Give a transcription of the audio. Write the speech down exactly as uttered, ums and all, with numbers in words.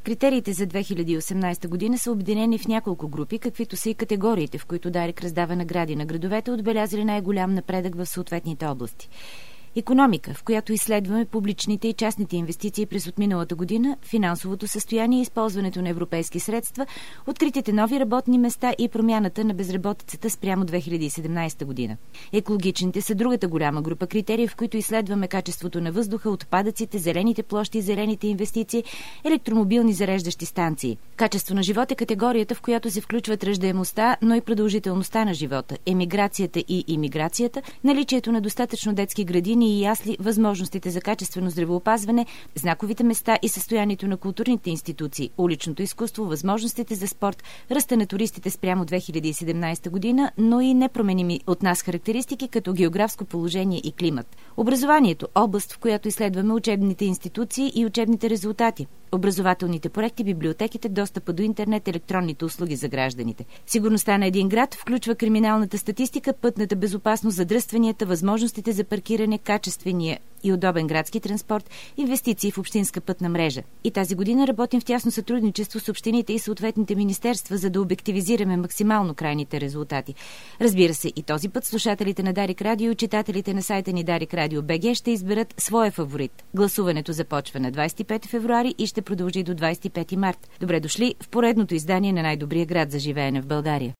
Критериите за две хиляди и осемнадесета година са обединени в няколко групи, каквито са и категориите, в които Дарик раздава награди на градовете, отбелязали най-голям напредък в съответните области. Икономика, в която изследваме публичните и частните инвестиции през отминалата година, финансовото състояние и използването на европейски средства, откритите нови работни места и промяната на безработицата спрямо две хиляди и седемнадесета година. Екологичните са другата голяма група критерии, в които изследваме качеството на въздуха, отпадъците, зелените площи, зелените инвестиции, електромобилни зареждащи станции. Качество на живот е категорията, в която се включват раждаемостта, но и продължителността на живота, емиграцията и имиграцията, наличието на достатъчно детски градини и ясли, възможностите за качествено здравеопазване, знаковите места и състоянието на културните институции, уличното изкуство, възможностите за спорт, ръста на туристите спрямо две хиляди и седемнадесета година, но и непроменими от нас характеристики като географско положение и климат. Образованието – област, в която изследваме учебните институции и учебните резултати, образователните проекти, библиотеките, достъпа до интернет, електронните услуги за гражданите. Сигурността на един град включва криминалната статистика, пътната безопасност, задръстванията, възможностите за паркиране, качествения и удобен градски транспорт, инвестиции в общинска пътна мрежа. И тази година работим в тясно сътрудничество с общините и съответните министерства, за да обективизираме максимално крайните резултати. Разбира се, и този път слушателите на Дарик Радио и читателите на сайта ни Дарик Радио БГ ще изберат своя фаворит. Гласуването започва на двадесет и пети февруари и ще продължи до двадесет и пети март. Добре дошли в поредното издание на най-добрия град за живеене в България.